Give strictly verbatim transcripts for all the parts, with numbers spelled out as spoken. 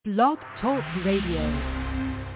Blog Talk Radio.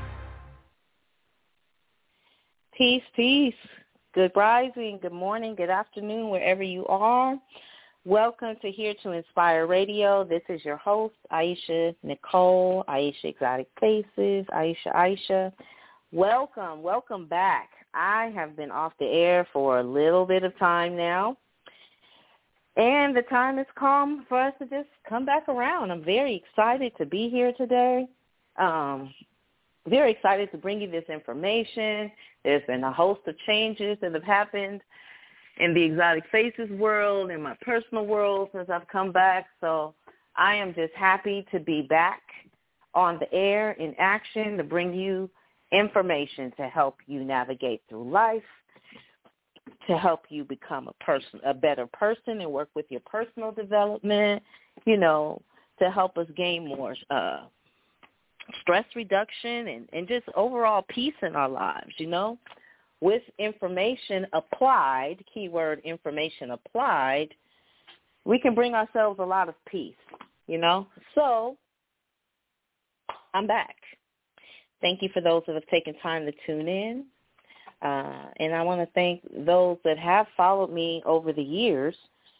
Peace, peace. Good rising, good morning, good afternoon, wherever you are. Welcome to Here to Inspire Radio. This is your host, Aisha Nicole, Aisha Exotic Faces, Aisha Aisha. Welcome, welcome back. I have been off the air for a little bit of time now, and the time has come for us to just come back around. I'm very excited to be here today. Um, very excited to bring you this information. There's been a host of changes that have happened in the Exotic Faces world, in my personal world since I've come back. So I am just happy to be back on the air in action to bring you information to help you navigate through life, to help you become a person, a better person and work with your personal development, you know, to help us gain more uh, stress reduction and, and just overall peace in our lives, you know. With information applied, keyword information applied, we can bring ourselves a lot of peace, you know. So I'm back. Thank you for those that have taken time to tune in. Uh, and I want to thank those that have followed me over the years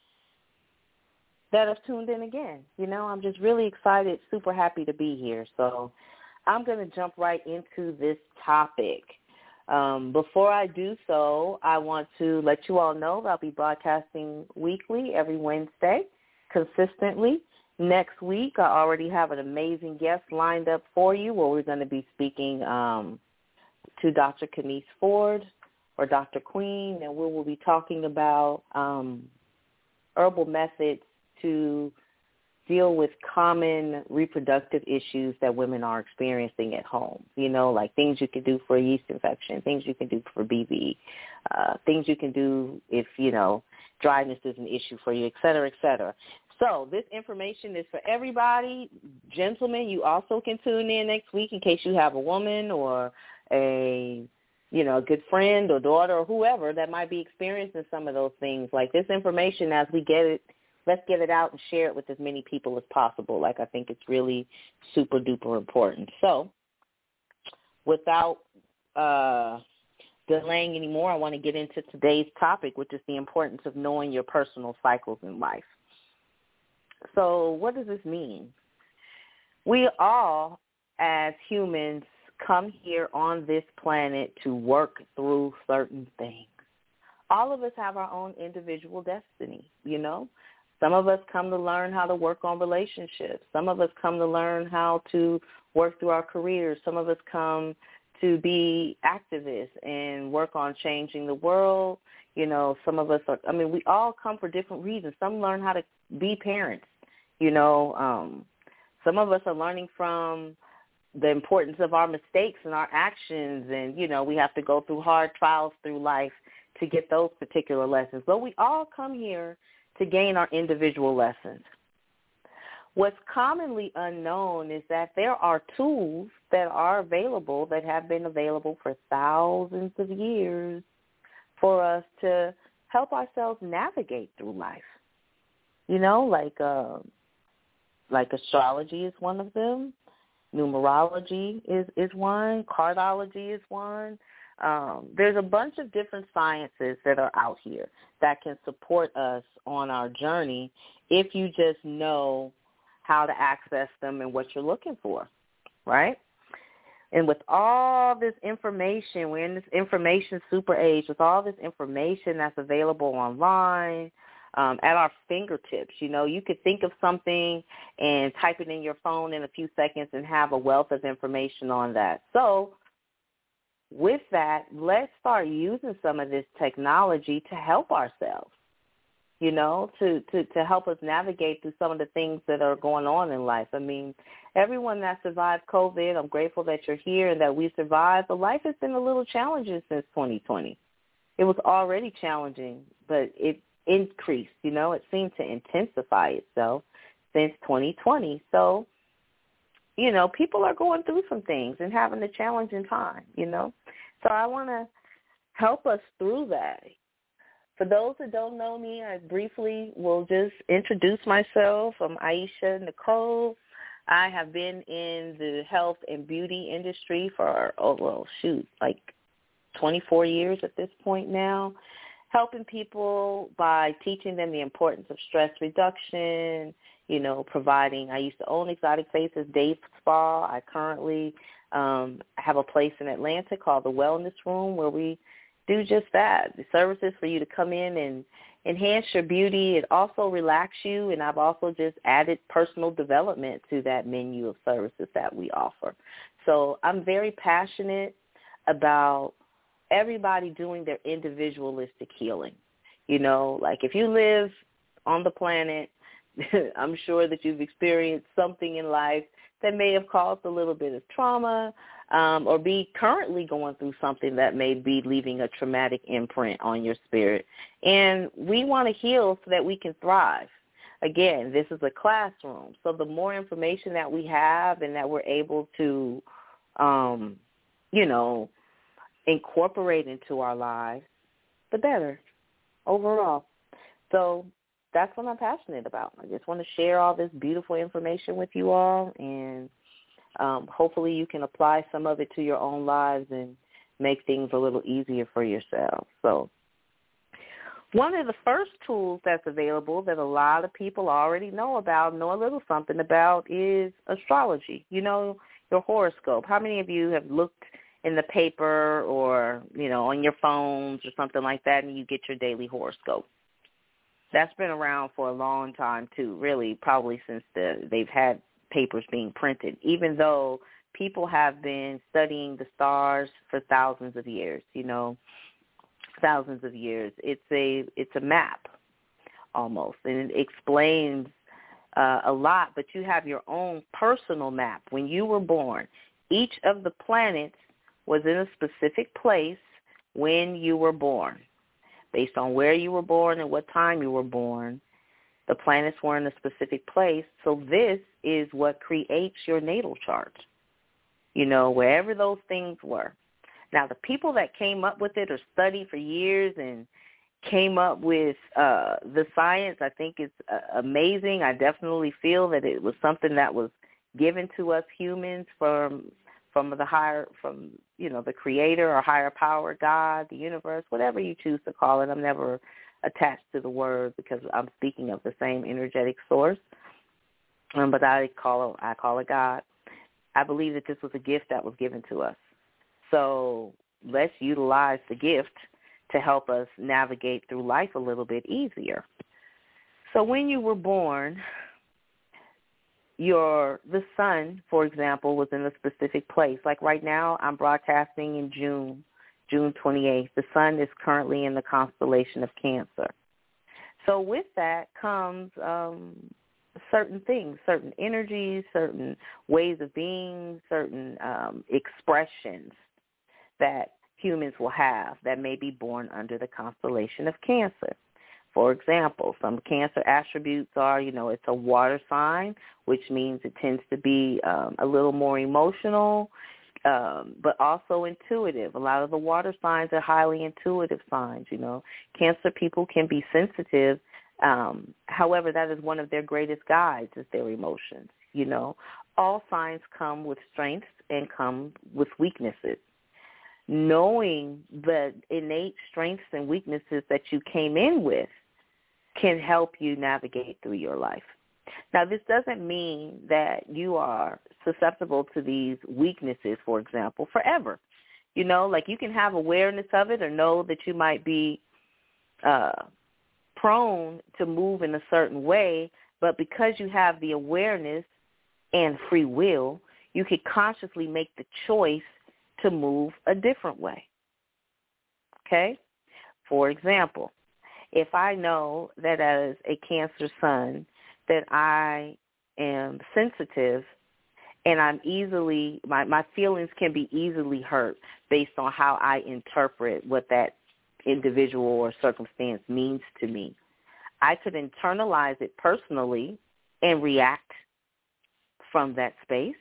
that have tuned in again. You know, I'm just really excited, super happy to be here. So I'm going to jump right into this topic. Um, before I do so, I want to let you all know that I'll be broadcasting weekly every Wednesday consistently. Next week, I already have an amazing guest lined up for you where we're going to be speaking um, to Doctor Kenise Ford or Doctor Queen, and we will be talking about um, herbal methods to deal with common reproductive issues that women are experiencing at home, you know, like things you can do for a yeast infection, things you can do for B V, uh, things you can do if, you know, dryness is an issue for you, et cetera, et cetera. So this information is for everybody. Gentlemen, you also can tune in next week in case you have a woman or a, you know, a good friend or daughter or whoever that might be experiencing some of those things. Like this information, as we get it, let's get it out and share it with as many people as possible. Like I think it's really super duper important. So without uh, delaying anymore, I want to get into today's topic, which is the importance of knowing your personal cycles in life. So what does this mean? We all, as humans, come here on this planet to work through certain things. All of us have our own individual destiny, you know. Some of us come to learn how to work on relationships. Some of us come to learn how to work through our careers. Some of us come to be activists and work on changing the world. You know, some of us are, I mean, we all come for different reasons. Some learn how to be parents, you know. Um, some of us are learning from the importance of our mistakes and our actions, and, you know, we have to go through hard trials through life to get those particular lessons. But we all come here to gain our individual lessons. What's commonly unknown is that there are tools that are available, that have been available for thousands of years for us to help ourselves navigate through life. You know, like uh, like astrology is one of them. Numerology is, is one. Cardology is one. Um, there's a bunch of different sciences that are out here that can support us on our journey if you just know how to access them and what you're looking for, right? And with all this information, we're in this information super age, with all this information that's available online, um, at our fingertips, you know, you could think of something and type it in your phone in a few seconds and have a wealth of information on that. So with that, let's start using some of this technology to help ourselves, you know, to, to, to help us navigate through some of the things that are going on in life. I mean, everyone that survived COVID, I'm grateful that you're here and that we survived, but life has been a little challenging since twenty twenty. It was already challenging, but it increased, you know, it seemed to intensify itself since twenty twenty. So, you know, people are going through some things and having a challenging time, you know. So I want to help us through that. For those that don't know me, I briefly will just introduce myself. I'm Aisha Nicole. I have been in the health and beauty industry for, oh, well, shoot, like twenty-four years at this point now, helping people by teaching them the importance of stress reduction, you know, providing, I used to own Exotic Faces Day Spa. I currently um, have a place in Atlanta called the Wellness Room where we do just that, the services for you to come in and enhance your beauty. It also relax you, and I've also just added personal development to that menu of services that we offer. So I'm very passionate about everybody doing their individualistic healing. You know, like if you live on the planet, I'm sure that you've experienced something in life that may have caused a little bit of trauma, um, or be currently going through something that may be leaving a traumatic imprint on your spirit. And we want to heal so that we can thrive. Again, this is a classroom. So the more information that we have and that we're able to, um, you know, incorporate into our lives, the better overall. So that's what I'm passionate about. I just want to share all this beautiful information with you all, and um, hopefully you can apply some of it to your own lives and make things a little easier for yourselves. So one of the first tools that's available that a lot of people already know about, know a little something about, is astrology. You know, your horoscope. How many of you have looked in the paper or, you know, on your phones or something like that, and you get your daily horoscope? That's been around for a long time, too, really, probably since the, they've had papers being printed, even though people have been studying the stars for thousands of years, you know, thousands of years. It's a it's a map almost, and it explains uh, a lot, but you have your own personal map. When you were born, each of the planets was in a specific place when you were born. Based on where you were born and what time you were born, the planets were in a specific place. So this is what creates your natal chart, you know, wherever those things were. Now, the people that came up with it or studied for years and came up with uh, the science, I think it's uh, amazing. I definitely feel that it was something that was given to us humans from from the higher, from, you know, the creator or higher power, God, the universe, whatever you choose to call it. I'm never attached to the word because I'm speaking of the same energetic source, um, but I call it, I call it God. I believe that this was a gift that was given to us. So let's utilize the gift to help us navigate through life a little bit easier. So when you were born, your the sun, for example, was in a specific place. Like right now, I'm broadcasting in June, June twenty-eighth. The sun is currently in the constellation of Cancer. So with that comes um, certain things, certain energies, certain ways of being, certain um, expressions that humans will have that may be born under the constellation of Cancer. For example, some Cancer attributes are, you know, it's a water sign, which means it tends to be um, a little more emotional, um, but also intuitive. A lot of the water signs are highly intuitive signs, you know. Cancer people can be sensitive. Um, however, that is one of their greatest guides is their emotions, you know. All signs come with strengths and come with weaknesses. Knowing the innate strengths and weaknesses that you came in with can help you navigate through your life. Now, this doesn't mean that you are susceptible to these weaknesses, for example, forever. You know, like you can have awareness of it or know that you might be uh, prone to move in a certain way, but because you have the awareness and free will, you can consciously make the choice to move a different way. Okay? For example, if I know that as a Cancer sun that I am sensitive and I'm easily, my, my feelings can be easily hurt based on how I interpret what that individual or circumstance means to me, I could internalize it personally and react from that space,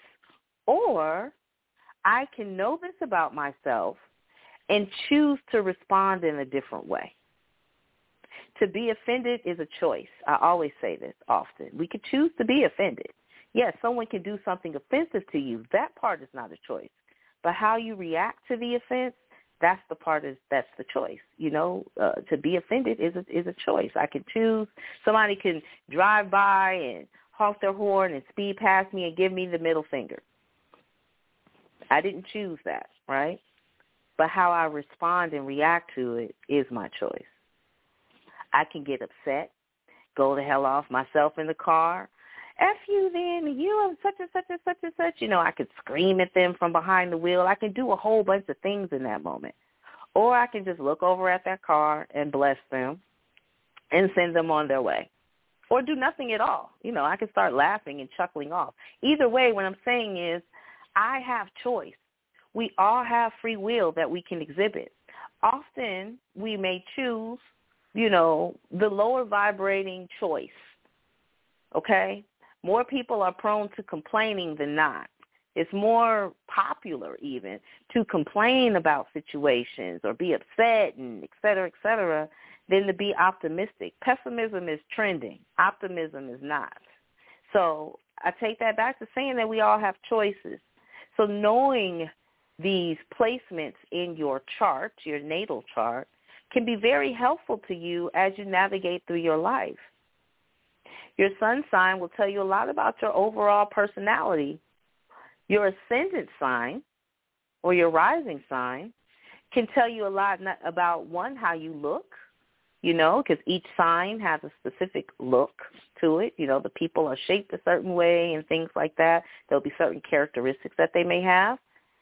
or I can know this about myself and choose to respond in a different way. To be offended is a choice. I always say this often. We could choose to be offended. Yes, someone can do something offensive to you. That part is not a choice. But how you react to the offense, that's the part is that's the choice. You know, uh, to be offended is a, is a choice. I can choose. Somebody can drive by and honk their horn and speed past me and give me the middle finger. I didn't choose that, right? But how I respond and react to it is my choice. I can get upset, go the hell off myself in the car. F you then, you are such and such and such and such. You know, I could scream at them from behind the wheel. I can do a whole bunch of things in that moment. Or I can just look over at that car and bless them and send them on their way. Or do nothing at all. You know, I can start laughing and chuckling off. Either way, what I'm saying is I have choice. We all have free will that we can exhibit. Often we may choose, you know, the lower vibrating choice, okay? More people are prone to complaining than not. It's more popular even to complain about situations or be upset and et cetera, et cetera, than to be optimistic. Pessimism is trending. Optimism is not. So I take that back to saying that we all have choices. So knowing these placements in your chart, your natal chart, can be very helpful to you as you navigate through your life. Your sun sign will tell you a lot about your overall personality. Your ascendant sign or your rising sign can tell you a lot about, one, how you look, you know, because each sign has a specific look to it. You know, the people are shaped a certain way and things like that. There'll be certain characteristics that they may have.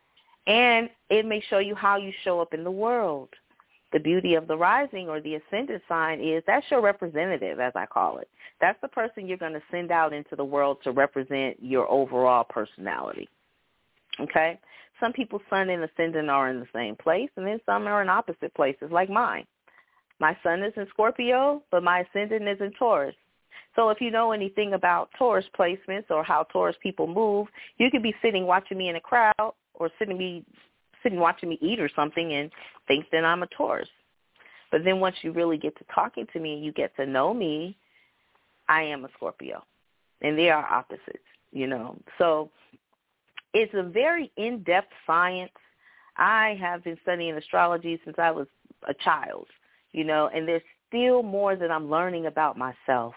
And it may show you how you show up in the world. The beauty of the rising or the ascendant sign is that's your representative, as I call it. That's the person you're going to send out into the world to represent your overall personality. Okay? Some people's sun and ascendant are in the same place, and then some are in opposite places, like mine. My sun is in Scorpio, but my ascendant is in Taurus. So if you know anything about Taurus placements or how Taurus people move, you could be sitting watching me in a crowd or sitting me sitting watching me eat or something and think that I'm a Taurus. But then once you really get to talking to me and you get to know me, I am a Scorpio. And they are opposites, you know. So it's a very in-depth science. I have been studying astrology since I was a child, you know, and there's still more that I'm learning about myself.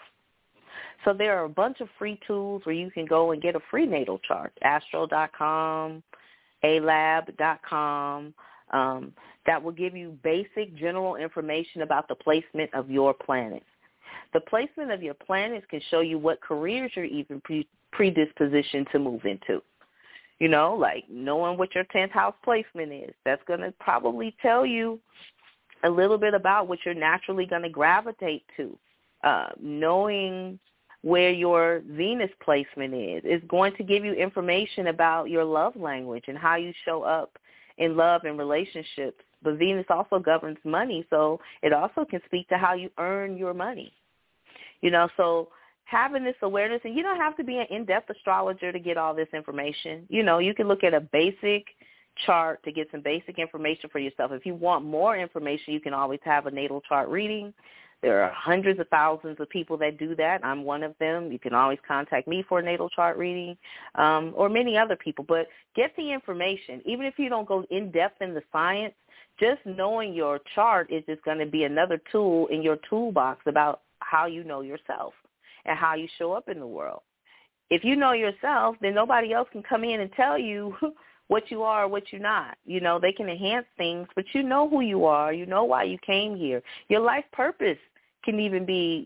So there are a bunch of free tools where you can go and get a free natal chart, astro dot com, a lab dot com, um, that will give you basic general information about the placement of your planets. The placement of your planets can show you what careers you're even pre- predispositioned to move into. You know, like knowing what your tenth house placement is, that's going to probably tell you a little bit about what you're naturally going to gravitate to. Uh, knowing where your Venus placement is is going to give you information about your love language and how you show up in love and relationships. But Venus also governs money, so it also can speak to how you earn your money. You know, so having this awareness, and you don't have to be an in-depth astrologer to get all this information. You know, you can look at a basic chart to get some basic information for yourself. If you want more information, you can always have a natal chart reading. There are hundreds of thousands of people that do that. I'm one of them. You can always contact me for a natal chart reading, um, or many other people. But get the information. Even if you don't go in-depth in the science, just knowing your chart is just going to be another tool in your toolbox about how you know yourself and how you show up in the world. If you know yourself, then nobody else can come in and tell you what you are or what you're not. You know, they can enhance things, but you know who you are. You know why you came here. Your life purpose can even be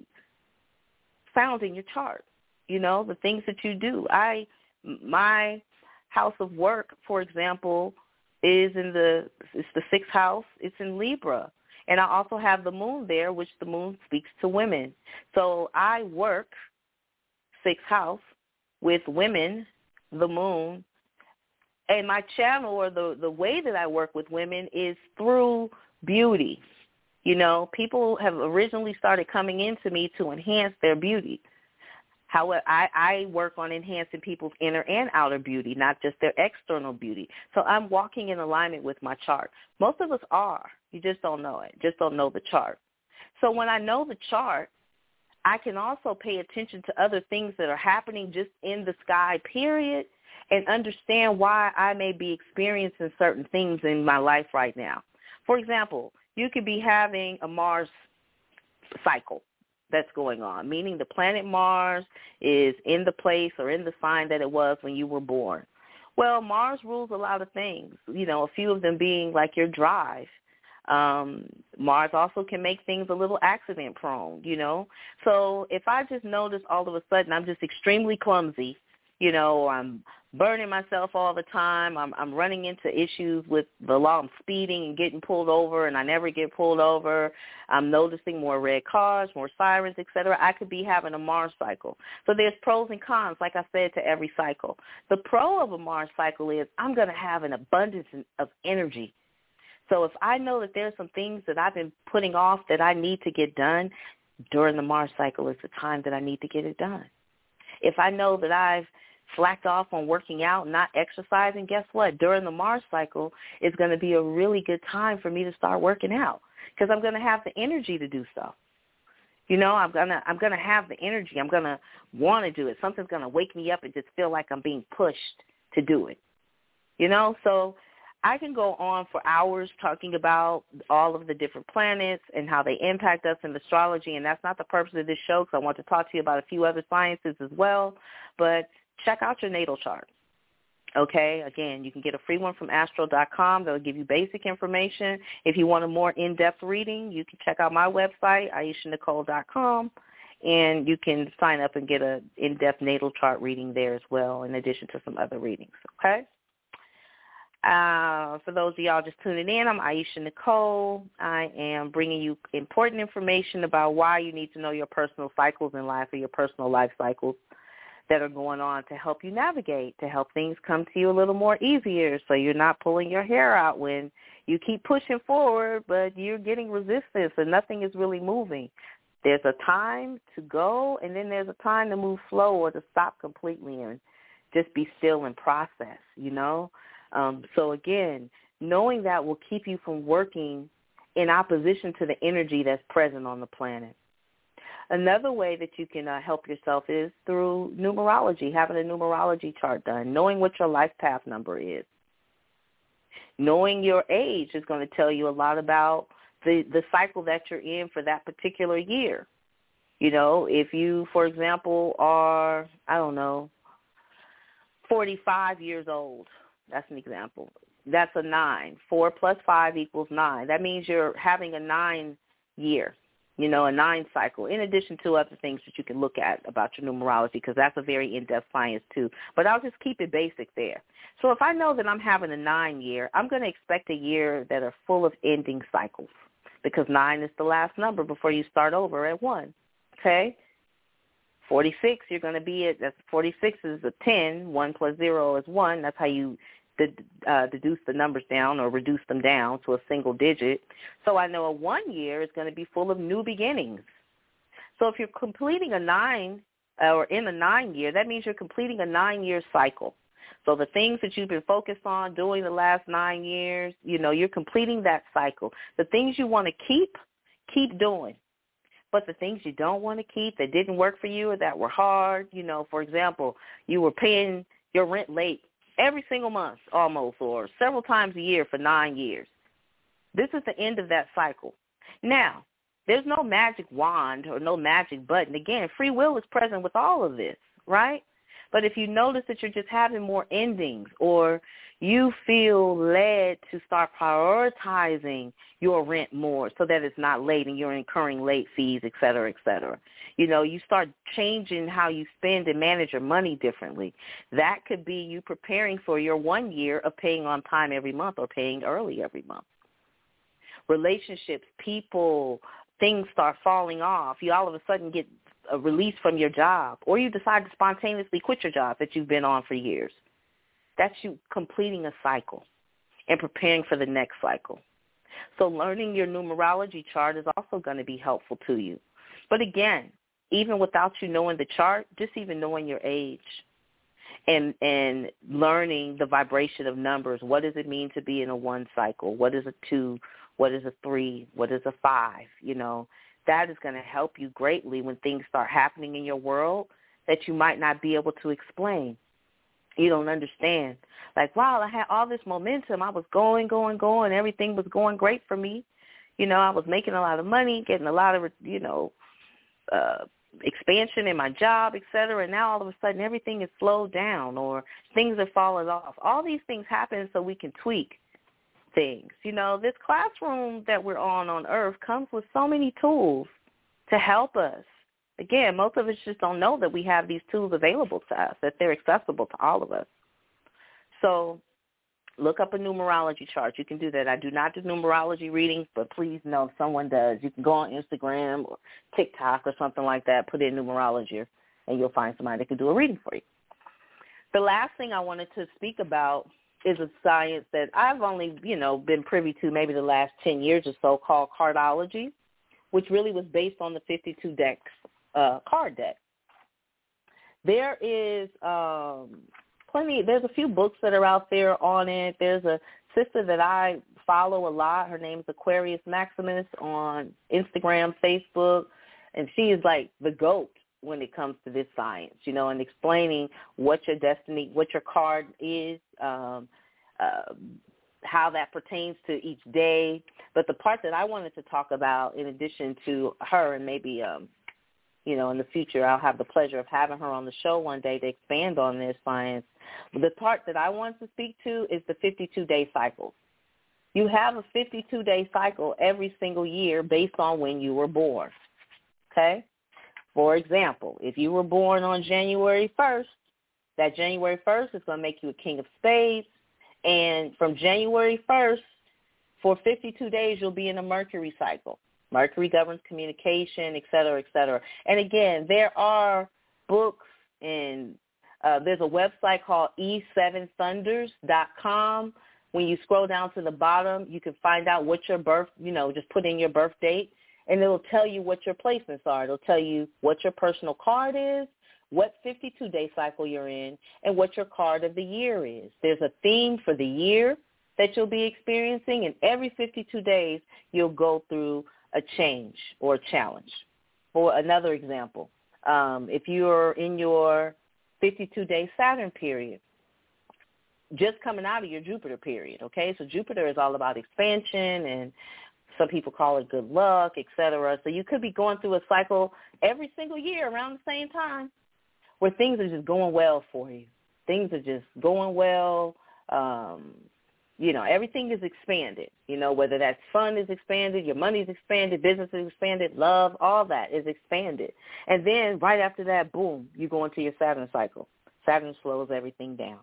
found in your chart, you know, the things that you do. I, my house of work, for example, is in the, it's the sixth house. It's in Libra. And I also have the moon there, which the moon speaks to women. So I work sixth house with women, the moon, and my channel or the, the way that I work with women is through beauty. You know, people have originally started coming into me to enhance their beauty. However, I, I work on enhancing people's inner and outer beauty, not just their external beauty. So I'm walking in alignment with my chart. Most of us are. You just don't know it. Just don't know the chart. So when I know the chart, I can also pay attention to other things that are happening just in the sky, period, and understand why I may be experiencing certain things in my life right now. For example, you could be having a Mars cycle that's going on, meaning the planet Mars is in the place or in the sign that it was when you were born. Well, Mars rules a lot of things, you know, a few of them being like your drive. Um, Mars also can make things a little accident prone, you know. So if I just notice all of a sudden I'm just extremely clumsy, you know, or I'm burning myself all the time, I'm, I'm running into issues with the law, I'm speeding and getting pulled over and I never get pulled over, I'm noticing more red cars, more sirens, et cetera, I could be having a Mars cycle. So there's pros and cons, like I said, to every cycle. The pro of a Mars cycle is I'm going to have an abundance of energy. So if I know that there's some things that I've been putting off that I need to get done, during the Mars cycle is the time that I need to get it done. If I know that I've slacked off on working out and not exercising, guess what? During the Mars cycle, it's going to be a really good time for me to start working out because I'm going to have the energy to do so. You know, I'm going to I'm going to have the energy. I'm going to want to do it. Something's going to wake me up and just feel like I'm being pushed to do it. You know, so I can go on for hours talking about all of the different planets and how they impact us in astrology, and that's not the purpose of this show because I want to talk to you about a few other sciences as well, but check out your natal chart. Okay, again, you can get a free one from astro dot com. They'll give you basic information. If you want a more in-depth reading, you can check out my website, aisha nicole dot com, and you can sign up and get an in-depth natal chart reading there as well, in addition to some other readings, okay? Uh, for those of y'all just tuning in, I'm Aisha Nicole. I am bringing you important information about why you need to know your personal cycles in life or your personal life cycles that are going on to help you navigate, to help things come to you a little more easier so you're not pulling your hair out when you keep pushing forward, but you're getting resistance and nothing is really moving. There's a time to go, and then there's a time to move slow or to stop completely and just be still and process, you know? Um, so, again, knowing that will keep you from working in opposition to the energy that's present on the planet. Another way that you can uh, help yourself is through numerology, having a numerology chart done, knowing what your life path number is. Knowing your age is going to tell you a lot about the, the cycle that you're in for that particular year. You know, if you, for example, are, I don't know, forty-five years old, that's an example. That's a nine. Four plus five equals nine. That means you're having a nine year. You know, a nine cycle, in addition to other things that you can look at about your numerology, because that's a very in-depth science too. But I'll just keep it basic there. So if I know that I'm having a nine year, I'm going to expect a year that are full of ending cycles, because nine is the last number before you start over at one, okay? forty-six, you're going to be at, that's forty-six is a ten, one plus zero is one. That's how you Uh, deduce the numbers down or reduce them down to a single digit. So I know a one year is going to be full of new beginnings. So if you're completing a nine uh, or in a nine year, that means you're completing a nine year cycle. So the things that you've been focused on doing the last nine years, you know, you're completing that cycle. The things you want to keep, keep doing. But the things you don't want to keep that didn't work for you or that were hard, you know, for example, you were paying your rent late every single month almost, or several times a year for nine years. This is the end of that cycle. Now, there's no magic wand or no magic button. Again, free will is present with all of this, right? But if you notice that you're just having more endings, or you feel led to start prioritizing your rent more so that it's not late and you're incurring late fees, et cetera, et cetera. You know, you start changing how you spend and manage your money differently. That could be you preparing for your one year of paying on time every month or paying early every month. Relationships, people, things start falling off. You all of a sudden get a release from your job, or you decide to spontaneously quit your job that you've been on for years. That's you completing a cycle and preparing for the next cycle. So learning your numerology chart is also going to be helpful to you. But again, even without you knowing the chart, just even knowing your age and and learning the vibration of numbers. What does it mean to be in a one cycle? What is a two? What is a three? What is a five? You know, that is going to help you greatly when things start happening in your world that you might not be able to explain. You don't understand. Like, wow, I had all this momentum. I was going, going, going. Everything was going great for me. You know, I was making a lot of money, getting a lot of, you know, uh, expansion in my job, et cetera. And now all of a sudden everything is slowed down or things are falling off. All these things happen so we can tweak things. You know, this classroom that we're on on Earth comes with so many tools to help us. Again, most of us just don't know that we have these tools available to us, that they're accessible to all of us. So look up a numerology chart. You can do that. I do not do numerology readings, but please know if someone does. You can go on Instagram or TikTok or something like that, put in numerology, and you'll find somebody that can do a reading for you. The last thing I wanted to speak about is a science that I've only, you know, been privy to maybe the last ten years or so, called cardology, which really was based on the fifty-two decks, uh, card deck. There is um, plenty, there's a few books that are out there on it. There's a sister that I follow a lot. Her name's Aquarius Maximus on Instagram, Facebook, and she is like the GOAT when it comes to this science, you know, and explaining what your destiny, what your card is, um, uh, how that pertains to each day. But the part that I wanted to talk about, in addition to her, and maybe, um, you know, in the future I'll have the pleasure of having her on the show one day to expand on this science. The part that I want to speak to is the fifty-two-day cycle. You have a fifty-two-day cycle every single year based on when you were born, okay? For example, if you were born on January first, that January first is going to make you a king of spades. And from January first, for fifty-two days, you'll be in a Mercury cycle. Mercury governs communication, et cetera, et cetera. And again, there are books, and uh, there's a website called e seven thunders dot com. When you scroll down to the bottom, you can find out what your birth, you know, just put in your birth date, and it'll tell you what your placements are. It'll tell you what your personal card is, what fifty-two-day cycle you're in, and what your card of the year is. There's a theme for the year that you'll be experiencing, and every fifty-two days you'll go through a change or a challenge. For another example, um, if you're in your fifty-two-day Saturn period, just coming out of your Jupiter period, okay? So Jupiter is all about expansion, and some people call it good luck, et cetera. So you could be going through a cycle every single year around the same time where things are just going well for you. Things are just going well. Um, you know, everything is expanded, you know, whether that fund is expanded, your money is expanded, business is expanded, love, all that is expanded. And then right after that, boom, you go into your Saturn cycle. Saturn slows everything down.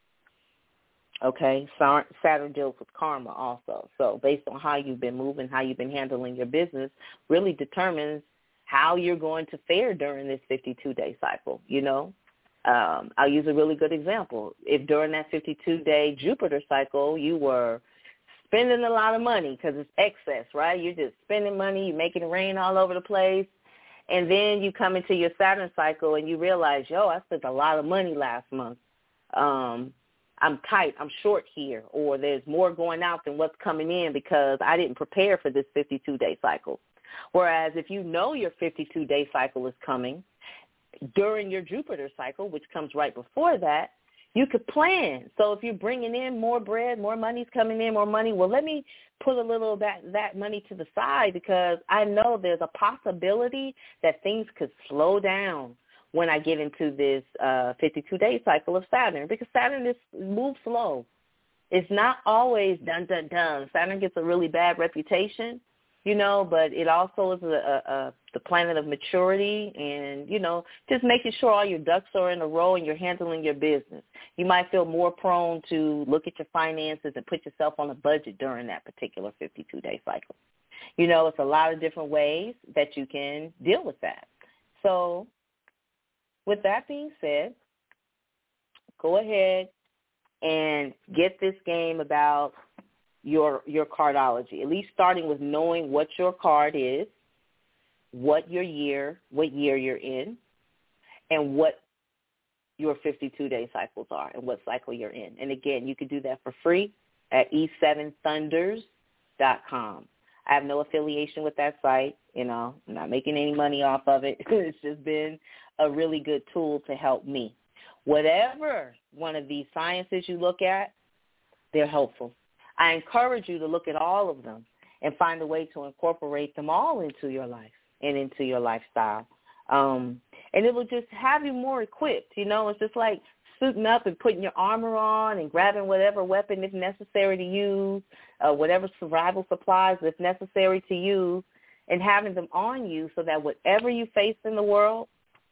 Okay, Saturn deals with karma also. So based on how you've been moving, how you've been handling your business, really determines how you're going to fare during this fifty-two-day cycle, you know. Um, I'll use a really good example. If during that fifty-two-day Jupiter cycle you were spending a lot of money because it's excess, right? You're just spending money, you're making it rain all over the place, and then you come into your Saturn cycle and you realize, yo, I spent a lot of money last month. Um I'm tight, I'm short here, or there's more going out than what's coming in because I didn't prepare for this fifty-two-day cycle. Whereas if you know your fifty-two-day cycle is coming, during your Jupiter cycle, which comes right before that, you could plan. So if you're bringing in more bread, more money's coming in, more money, well, let me put a little of that, that money to the side because I know there's a possibility that things could slow down when I get into this uh, fifty-two-day cycle of Saturn, because Saturn is moves slow. It's not always dun, dun, dun. Saturn gets a really bad reputation, you know, but it also is a, a, a, the planet of maturity and, you know, just making sure all your ducks are in a row and you're handling your business. You might feel more prone to look at your finances and put yourself on a budget during that particular fifty-two-day cycle. You know, it's a lot of different ways that you can deal with that. So with that being said, go ahead and get this game about your your cardology, at least starting with knowing what your card is, what your year, what year you're in, and what your fifty-two-day cycles are and what cycle you're in. And, again, you can do that for free at e seven thunders dot com. I have no affiliation with that site. You know, I'm not making any money off of it. It's just been a really good tool to help me. Whatever one of these sciences you look at, they're helpful. I encourage you to look at all of them and find a way to incorporate them all into your life and into your lifestyle. Um, and it will just have you more equipped. You know, it's just like suiting up and putting your armor on and grabbing whatever weapon if necessary to use, uh, whatever survival supplies if necessary to use, and having them on you so that whatever you face in the world,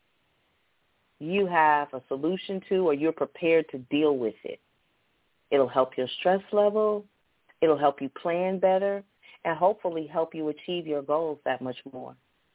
you have a solution to, or you're prepared to deal with it. It'll help your stress level. It'll help you plan better, and hopefully help you achieve your goals that much more.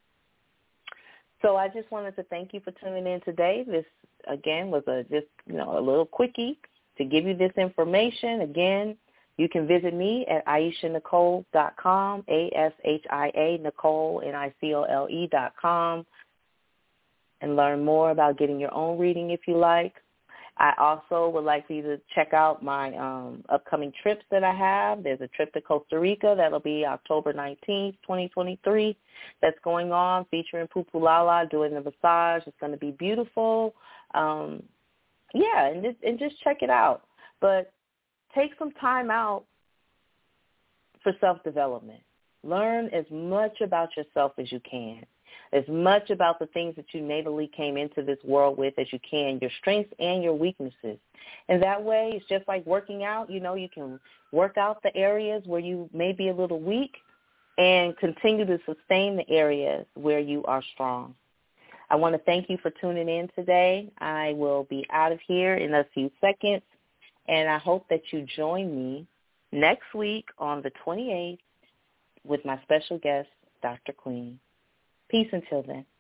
So I just wanted to thank you for tuning in today. This, again, was a just, you know, a little quickie to give you this information. Again, you can visit me at aisha nicole dot com, A S H I A, Nicole, N I C O L E dot com, and learn more about getting your own reading if you like. I also would like for you to check out my um, upcoming trips that I have. There's a trip to Costa Rica that'll be October nineteenth, twenty twenty-three, that's going on, featuring Pupulala doing the massage. It's going to be beautiful. Um, yeah, and just, and just check it out. But take some time out for self-development. Learn as much about yourself as you can, as much about the things that you natally came into this world with as you can, your strengths and your weaknesses. And that way, it's just like working out. You know, you can work out the areas where you may be a little weak and continue to sustain the areas where you are strong. I want to thank you for tuning in today. I will be out of here in a few seconds, and I hope that you join me next week on the twenty-eighth with my special guest, Doctor Queen. Peace until then.